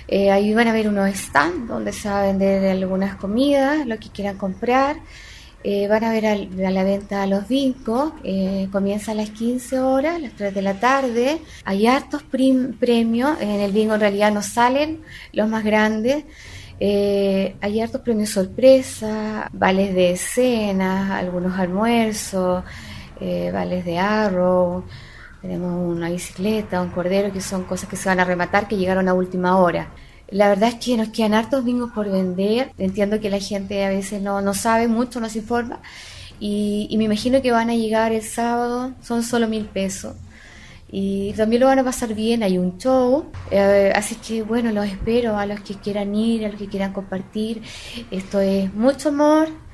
Ahí van a haber unos stands donde se va a vender algunas comidas, lo que quieran comprar. Van a ver a la venta los bingos, comienza a las 15 horas, a las 3 de la tarde. Hay hartos premios, en el bingo en realidad no salen los más grandes. Hay hartos premios sorpresa, vales de cenas, algunos almuerzos, vales de arrow, tenemos una bicicleta, un cordero, que son cosas que se van a rematar, que llegaron a última hora. La verdad es que nos quedan hartos bingos por vender. Entiendo que la gente a veces no sabe mucho, no se informa. Y me imagino que van a llegar el sábado, son solo 1.000 pesos. Y también lo van a pasar bien, hay un show. Así que bueno, los espero a los que quieran ir, a los que quieran compartir. Esto es mucho amor,